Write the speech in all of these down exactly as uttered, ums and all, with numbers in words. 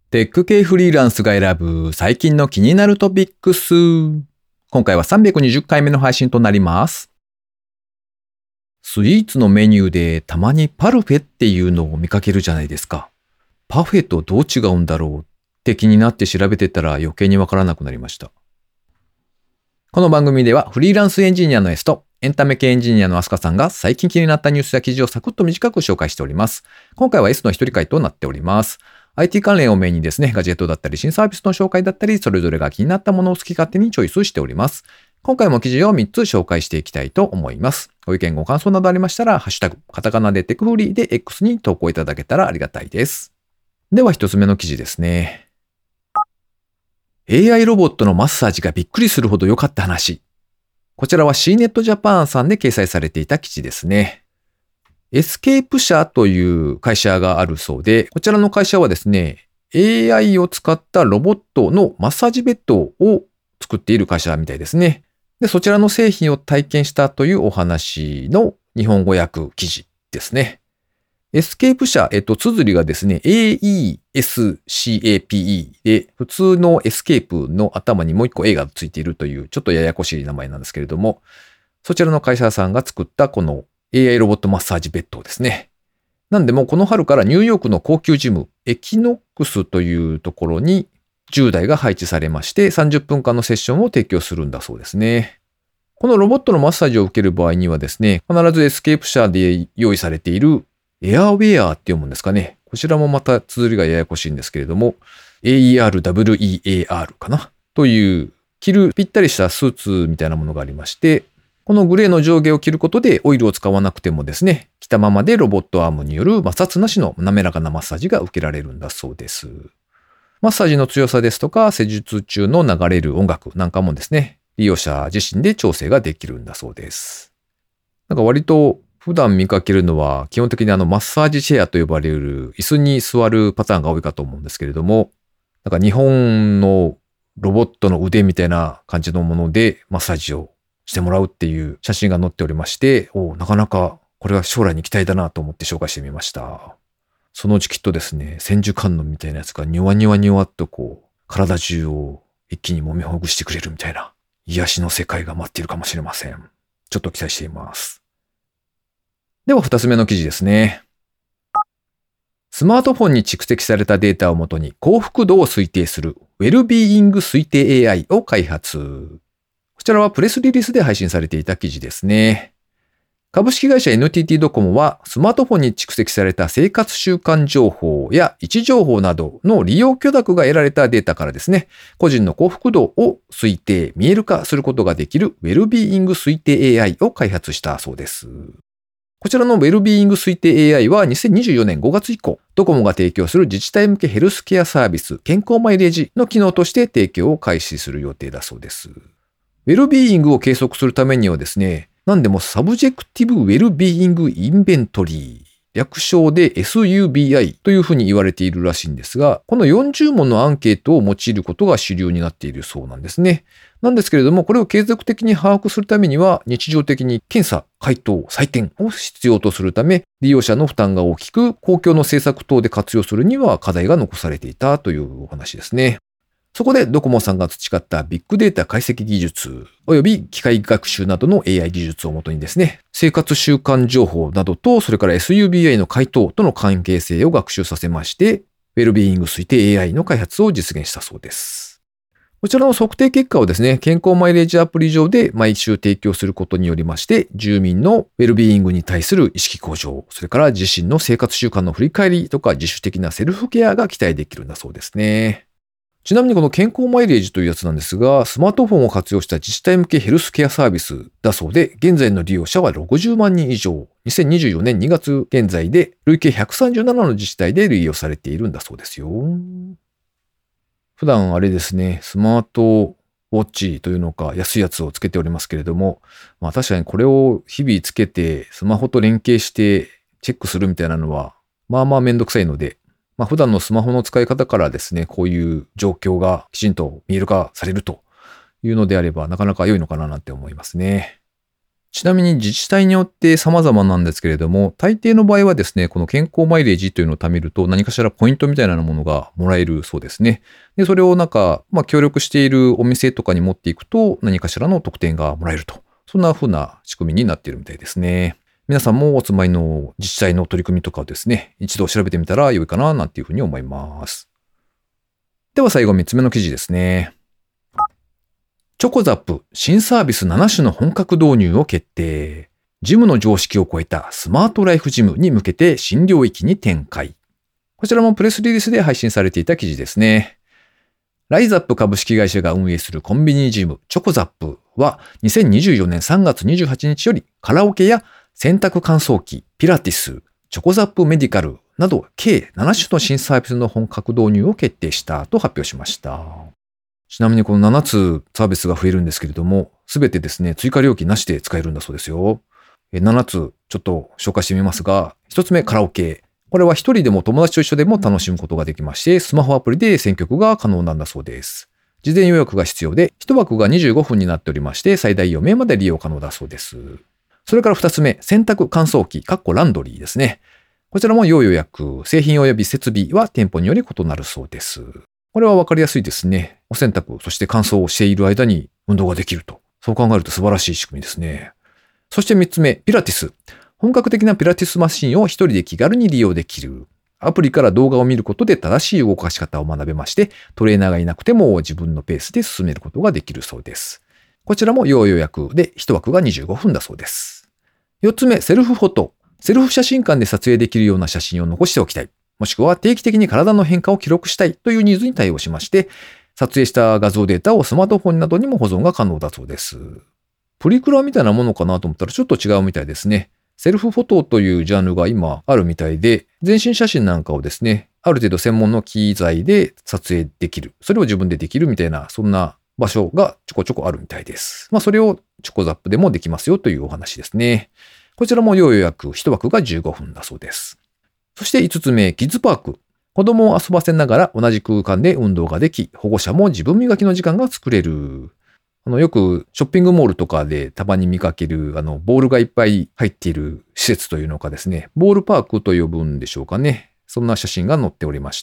テック系フリーランスが選ぶ最近の気になるトピックス。今回はさんびゃくにじゅっかいめの配信となります。スイーツのメニューでたまにパルフェっていうのを見かけるじゃないですか。パフェとどう違うんだろうって気になって調べてたら余計にわからなくなりました。この番組ではフリーランスエンジニアの S とエンタメ系エンジニアのアスカさんが最近気になったニュースや記事をサクッと短く紹介しております。今回は S の一人会となっております。アイティー 関連をメインにですね、ガジェットだったり新サービスの紹介だったり、それぞれが気になったものを好き勝手にチョイスしております。今回も記事をみっつ紹介していきたいと思います。ご意見ご感想などありましたら、ハッシュタグ、カタカナでテクフリーで X に投稿いただけたらありがたいです。では一つ目の記事ですね。エーアイ ロボットのマッサージがびっくりするほど良かった話。こちらは シーネット ジャパンさんで掲載されていた記事ですね。エスケープ社という会社があるそうで、こちらの会社はですね、エーアイ を使ったロボットのマッサージベッドを作っている会社みたいですね。で、そちらの製品を体験したというお話の日本語訳記事ですね。エスケープ社、えっと、綴りがですね、エーイーエスシーエーピーイー で、普通のエスケープの頭にもう一個 A がついているという、ちょっとややこしい名前なんですけれども、そちらの会社さんが作ったこの エーアイ ロボットマッサージベッドですね。なんでもこの春からニューヨークの高級ジム、エキノックスというところにじゅうだいが配置されまして、さんじゅっぷんかんのセッションを提供するんだそうですね。このロボットのマッサージを受ける場合にはですね、必ずエスケープ社で用意されているエアウェアって読むんですかね。こちらもまた綴りがややこしいんですけれども、エーイーアールダブリューイーエーアール かなという着るぴったりしたスーツみたいなものがありまして、このグレーの上下を着ることでオイルを使わなくてもですね、着たままでロボットアームによる摩擦なしの滑らかなマッサージが受けられるんだそうです。マッサージの強さですとか、施術中の流れる音楽なんかもですね、利用者自身で調整ができるんだそうです。なんか割と普段見かけるのは基本的にあのマッサージチェアと呼ばれる椅子に座るパターンが多いかと思うんですけれども、なんか日本のロボットの腕みたいな感じのものでマッサージをしてもらうっていう写真が載っておりまして、おなかなかこれは将来に期待だなと思って紹介してみました。そのうちきっとですね、千手観音みたいなやつがニョワニョワニョワっとこう、体中を一気に揉みほぐしてくれるみたいな、癒しの世界が待っているかもしれません。ちょっと期待しています。では二つ目の記事ですね。スマートフォンに蓄積されたデータをもとに幸福度を推定するウェルビーイング推定 エーアイ を開発。こちらはプレスリリースで配信されていた記事ですね。株式会社 エヌティーティー ドコモはスマートフォンに蓄積された生活習慣情報や位置情報などの利用許諾が得られたデータからですね、個人の幸福度を推定、見える化することができるウェルビーイング推定 エーアイ を開発したそうです。こちらのウェルビーイング推定 エーアイ はにせんにじゅうよねんごがつ以降、ドコモが提供する自治体向けヘルスケアサービス、健康マイレージの機能として提供を開始する予定だそうです。ウェルビーイングを計測するためにはですね、何でもサブジェクティブウェルビーイングインベントリー、略称で エスユービーアイ というふうに言われているらしいんですが、このよんじゅうもんのアンケートを用いることが主流になっているそうなんですね。なんですけれども、これを継続的に把握するためには、日常的に検査、回答、採点を必要とするため、利用者の負担が大きく、公共の政策等で活用するには課題が残されていたというお話ですね。そこでドコモさんが培ったビッグデータ解析技術及び機械学習などの エーアイ 技術をもとにですね、生活習慣情報などとそれから エスユービーアイ の回答との関係性を学習させまして、ウェルビーイング推定 エーアイ の開発を実現したそうです。こちらの測定結果をですね、健康マイレージアプリ上で毎週提供することによりまして、住民のウェルビーイングに対する意識向上、それから自身の生活習慣の振り返りとか自主的なセルフケアが期待できるんだそうですね。ちなみにこの健康マイレージというやつなんですが、スマートフォンを活用した自治体向けヘルスケアサービスだそうで、現在の利用者はろくじゅうまんにん以上、にせんにじゅうよねんにがつ現在で累計ひゃくさんじゅうななの自治体で利用されているんだそうですよ。普段あれですね、スマートウォッチというのか安いやつをつけておりますけれども、まあ確かにこれを日々つけてスマホと連携してチェックするみたいなのは、まあまあめんどくさいので、まあ、普段のスマホの使い方からですね、こういう状況がきちんと見える化されるというのであれば、なかなか良いのかななんて思いますね。 ちなみに自治体によって様々なんですけれども、大抵の場合はですね、この健康マイレージというのを貯めると何かしらポイントみたいなものがもらえるそうですね。で、それをなんか、まあ協力しているお店とかに持っていくと何かしらの特典がもらえると。そんな風な仕組みになっているみたいですね。皆さんもお住まいの自治体の取り組みとかをですね、一度調べてみたら良いかななんていうふうに思います。では最後みっつめの記事ですね。チョコザップ新サービスなな種の本格導入を決定。ジムの常識を超えたスマートライフジムに向けて新領域に展開。こちらもプレスリリースで配信されていた記事ですね。ライザップ株式会社が運営するコンビニジムチョコザップはにせんにじゅうよねんさんがつにじゅうはちにちよりカラオケや洗濯乾燥機、ピラティス、チョコザップメディカルなど計なな種の新サービスの本格導入を決定したと発表しました。ちなみにこのななつサービスが増えるんですけれども、すべてですね、追加料金なしで使えるんだそうですよ。ななつちょっと紹介してみますが、ひとつめカラオケ。これは一人でも友達と一緒でも楽しむことができまして、スマホアプリで選曲が可能なんだそうです。事前予約が必要で、いち枠がにじゅうごふんになっておりまして、最大よんめいまで利用可能だそうです。それからふたつめ、洗濯乾燥機、かっこランドリーですね。こちらも要予約、製品及び設備は店舗により異なるそうです。これはわかりやすいですね。お洗濯、そして乾燥をしている間に運動ができると。そう考えると素晴らしい仕組みですね。そしてみっつめ、ピラティス。本格的なピラティスマシンを一人で気軽に利用できる。アプリから動画を見ることで正しい動かし方を学べまして、トレーナーがいなくても自分のペースで進めることができるそうです。こちらも要予約でいち枠がにじゅうごふんだそうです。よっつめ、セルフフォト。セルフ写真館で撮影できるような写真を残しておきたい。もしくは定期的に体の変化を記録したいというニーズに対応しまして、撮影した画像データをスマートフォンなどにも保存が可能だそうです。プリクラみたいなものかなと思ったらちょっと違うみたいですね。セルフフォトというジャンルが今あるみたいで、全身写真なんかをですね、ある程度専門の機材で撮影できる。それを自分でできるみたいな、そんな場所がちょこちょこあるみたいです。まあそれをチョコザップでもできますよというお話ですね。こちらも要予約いち枠がじゅうごふんだそうです。そしていつつめ、キッズパーク。子供を遊ばせながら同じ空間で運動ができ、保護者も自分磨きの時間が作れる。あの、よくショッピングモールとかでたまに見かける、あの、ボールがいっぱい入っている施設というのかですね、ボールパークと呼ぶんでしょうかね。そんな写真が載っておりました。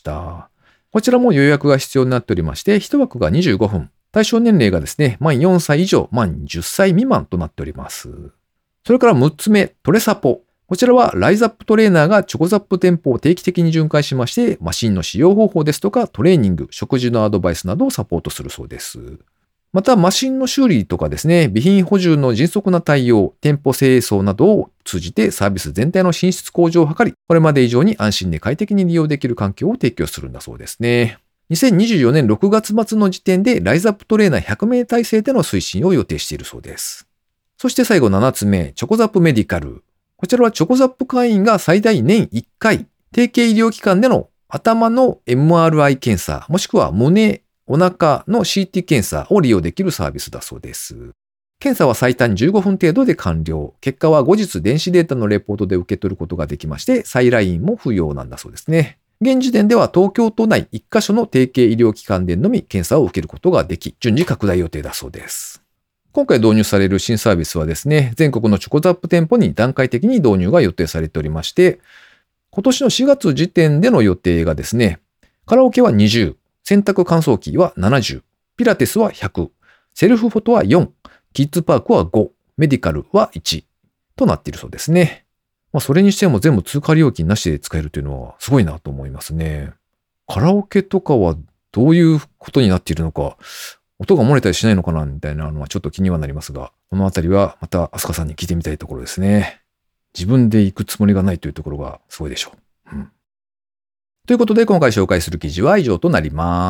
こちらも予約が必要になっておりまして、いち枠がにじゅうごふん。対象年齢がですね、満よんさい以上、満じゅっさい未満となっております。それからむっつめ、トレサポ。こちらはライザップトレーナーがチョコザップ店舗を定期的に巡回しまして、マシンの使用方法ですとかトレーニング、食事のアドバイスなどをサポートするそうです。また、マシンの修理とかですね、備品補充の迅速な対応、店舗清掃などを通じてサービス全体の品質向上を図り、これまで以上に安心で快適に利用できる環境を提供するんだそうですね。にせんにじゅうよねんろくがつ末の時点でライザップトレーナーひゃくめい体制での推進を予定しているそうです。そして最後ななつめ、チョコザップメディカル。こちらはチョコザップ会員が最大年いっかい、提携医療機関での頭の エムアールアイ 検査、もしくは胸、お腹の シーティー 検査を利用できるサービスだそうです。検査は最短じゅうごふん程度で完了。結果は後日電子データのレポートで受け取ることができまして、再来院も不要なんだそうですね。現時点では東京都内いっかしょの提携医療機関でのみ検査を受けることができ、順次拡大予定だそうです。今回導入される新サービスはですね、全国のチョコザップ店舗に段階的に導入が予定されておりまして、今年のしがつ時点での予定がですね、カラオケはにじゅう、洗濯乾燥機はななじゅう、ピラティスはひゃく、セルフフォトはよん、キッズパークはご、メディカルはいちとなっているそうですね。まあそれにしても全部通過料金なしで使えるというのはすごいなと思いますね。カラオケとかはどういうことになっているのか、音が漏れたりしないのかなみたいなのはちょっと気にはなりますが、このあたりはまたアスカさんに聞いてみたいところですね。自分で行くつもりがないというところがすごいでしょう。うん、ということで今回紹介する記事は以上となります。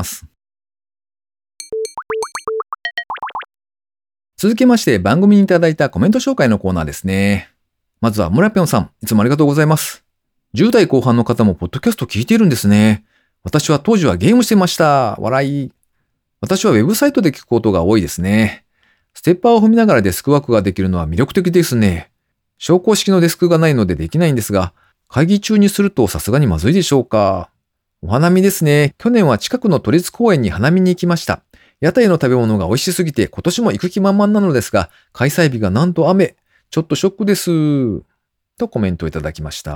続きまして番組にいただいたコメント紹介のコーナーですね。まずは村ぴょんさん、いつもありがとうございます。じゅう代後半の方もポッドキャスト聞いているんですね。私は当時はゲームしてました。笑い。私はウェブサイトで聞くことが多いですね。ステッパーを踏みながらデスクワークができるのは魅力的ですね。昇降式のデスクがないのでできないんですが、会議中にするとさすがにまずいでしょうか。お花見ですね。去年は近くの都立公園に花見に行きました。屋台の食べ物が美味しすぎて今年も行く気満々なのですが、開催日がなんと雨。 ちょっとショックです。とコメントをいただきました。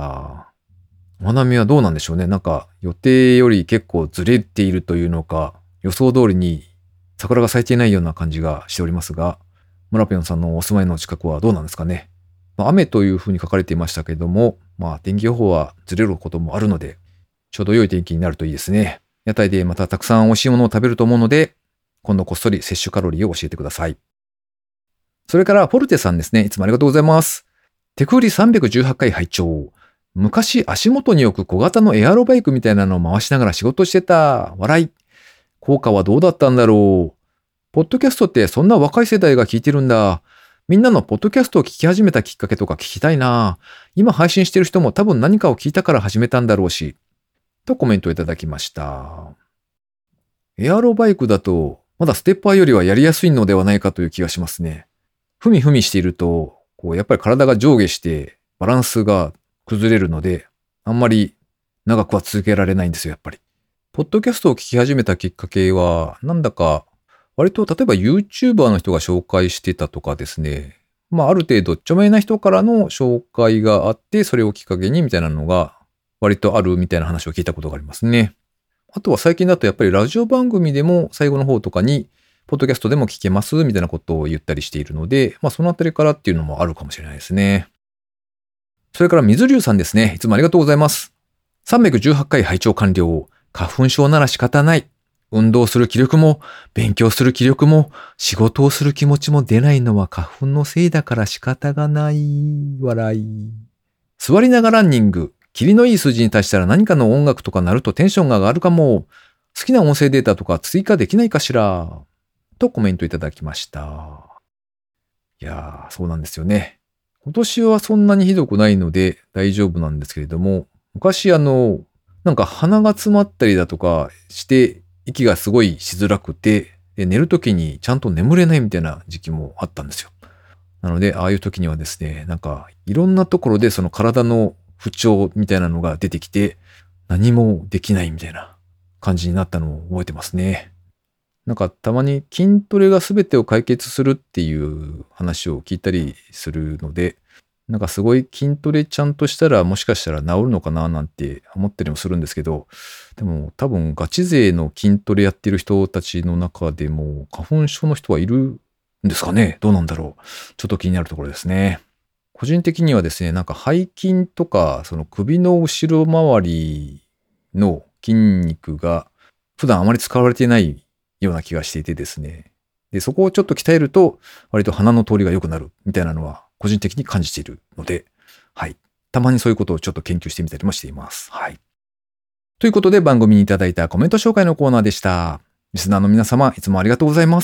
お花見はどうなんでしょうね。なんか予定より結構ずれているというのか、予想通りに桜が咲いていないような感じがしておりますが、村ぴょんさんのお住まいの近くはどうなんですかね。まあ、雨というふうに書かれていましたけれども、まあ天気予報はずれることもあるので、ちょうど良い天気になるといいですね。屋台でまたたくさん美味しいものを食べると思うので、今度こっそり摂取カロリーを教えてください。それからフォルテさんですね。いつもありがとうございます。手振りさんびゃくじゅうはちかい拝聴。昔足元に置く小型のエアロバイクみたいなのを回しながら仕事してた。笑い。効果はどうだったんだろう。ポッドキャストってそんな若い世代が聞いてるんだ。みんなのポッドキャストを聞き始めたきっかけとか聞きたいな。今配信してる人も多分何かを聞いたから始めたんだろうし。とコメントいただきました。エアロバイクだとまだステッパーよりはやりやすいのではないかという気がしますね。ふみふみしていると、こうやっぱり体が上下してバランスが崩れるので、あんまり長くは続けられないんですよ、やっぱり。ポッドキャストを聞き始めたきっかけは、なんだか、割と例えば YouTuber の人が紹介してたとかですね。まあある程度著名な人からの紹介があって、それをきっかけにみたいなのが割とあるみたいな話を聞いたことがありますね。あとは最近だとやっぱりラジオ番組でも最後の方とかに、ポッドキャストでも聞けますみたいなことを言ったりしているので、まあそのあたりからっていうのもあるかもしれないですね。それから水流さんですね。いつもありがとうございます。さんびゃくじゅうはちかい拝聴完了。花粉症なら仕方ない。運動する気力も、勉強する気力も、仕事をする気持ちも出ないのは花粉のせいだから仕方がない。笑い。座りながらランニング。霧のいい数字に達したら何かの音楽とか鳴るとテンションが上がるかも。好きな音声データとか追加できないかしら。とコメントいただきました。いやー、そうなんですよね。今年はそんなにひどくないので大丈夫なんですけれども、昔あの、なんか鼻が詰まったりだとかして息がすごいしづらくて、で寝るときにちゃんと眠れないみたいな時期もあったんですよ。なので、ああいう時にはですね、なんかいろんなところでその体の不調みたいなのが出てきて、何もできないみたいな感じになったのを覚えてますね。なんかたまに筋トレが全てを解決するっていう話を聞いたりするので、なんかすごい筋トレちゃんとしたらもしかしたら治るのかななんて思ったりもするんですけど、でも多分ガチ勢の筋トレやってる人たちの中でも花粉症の人はいるんですかね。どうなんだろう。ちょっと気になるところですね。個人的にはですね、なんか背筋とかその首の後ろ周りの筋肉が普段あまり使われていないような気がしていてですね。で、そこをちょっと鍛えると、割と鼻の通りが良くなるみたいなのは、個人的に感じているので、はい。たまにそういうことをちょっと研究してみたりもしています。はい。ということで、番組にいただいたコメント紹介のコーナーでした。リスナーの皆様、いつもありがとうございます。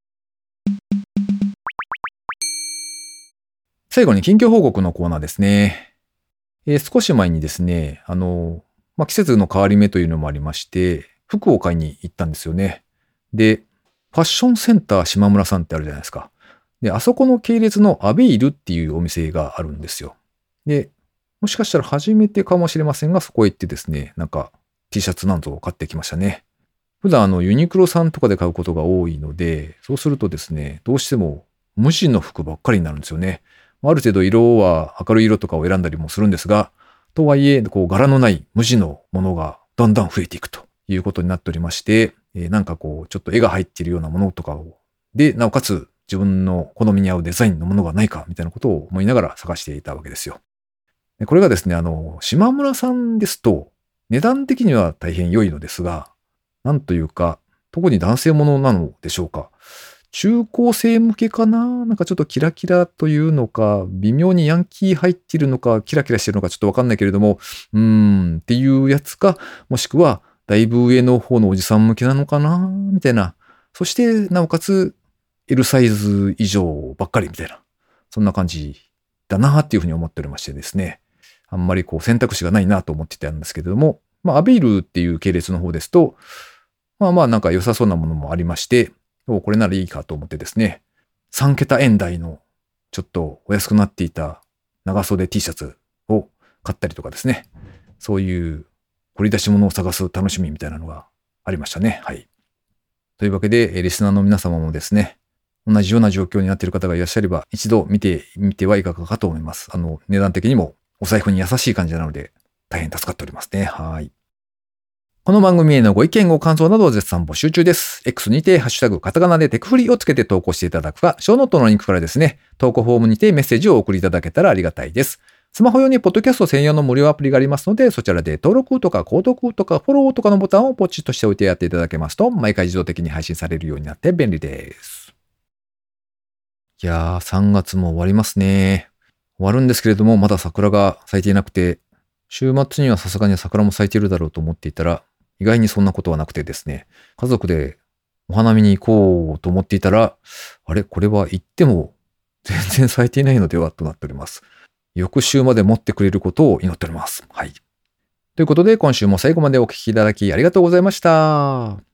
最後に近況報告のコーナーですね。えー、少し前にですね、あの、まあ、季節の変わり目というのもありまして、服を買いに行ったんですよね。で、ファッションセンター島村さんってあるじゃないですか。で、あそこの系列のアベイルっていうお店があるんですよ。で、もしかしたら初めてかもしれませんが、そこへ行ってですね、なんか T シャツなんぞを買ってきましたね。普段あのユニクロさんとかで買うことが多いので、そうするとですね、どうしても無地の服ばっかりになるんですよね。ある程度色は明るい色とかを選んだりもするんですが、とはいえ、こう柄のない無地のものがだんだん増えていくということになっておりまして、えー、なんかこう、ちょっと絵が入っているようなものとかを、で、なおかつ自分の好みに合うデザインのものがないかみたいなことを思いながら探していたわけですよ。でこれがですね、あの、島村さんですと、値段的には大変良いのですが、なんというか、特に男性ものなのでしょうか。中高生向けかな、なんかちょっとキラキラというのか、微妙にヤンキー入っているのか、キラキラしているのかちょっとわかんないけれども、うーんっていうやつか、もしくはだいぶ上の方のおじさん向けなのかなみたいな。そして、なおかつ L サイズ以上ばっかりみたいな。そんな感じだなっていうふうに思っておりましてですね。あんまりこう選択肢がないなと思ってたんですけれども、まあ、アベイルっていう系列の方ですと、まあまあなんか良さそうなものもありまして、これならいいかと思ってですね、さん桁円台のちょっとお安くなっていた長袖 T シャツを買ったりとかですね、そういう掘り出し物を探す楽しみみたいなのがありましたね。はい。というわけで、リスナーの皆様もですね、 同じような状況になっている方がいらっしゃれば、一度見てみてはいかがかと思います。あの、値段的にもお財布に優しい感じなので、大変助かっておりますね。はい。この番組へのご意見ご感想などを絶賛募集中です。X にてハッシュタグカタカナでテクフリをつけて投稿していただくか、ショーノートのリンクからですね、投稿フォームにてメッセージをお送りいただけたらありがたいです。スマホ用にポッドキャスト専用の無料アプリがありますので、そちらで登録とか購読とかフォローとかのボタンをポチッとしておいてやっていただけますと、毎回自動的に配信されるようになって便利です。いやー、さんがつも終わりますね。終わるんですけれども、まだ桜が咲いていなくて、週末にはさすがに桜も咲いているだろうと思っていたら、意外にそんなことはなくてですね、家族でお花見に行こうと思っていたら、あれこれは行っても全然咲いていないのではとなっております。翌週まで持ってくれることを祈っております。はい。ということで今週も最後までお聞きいただきありがとうございました。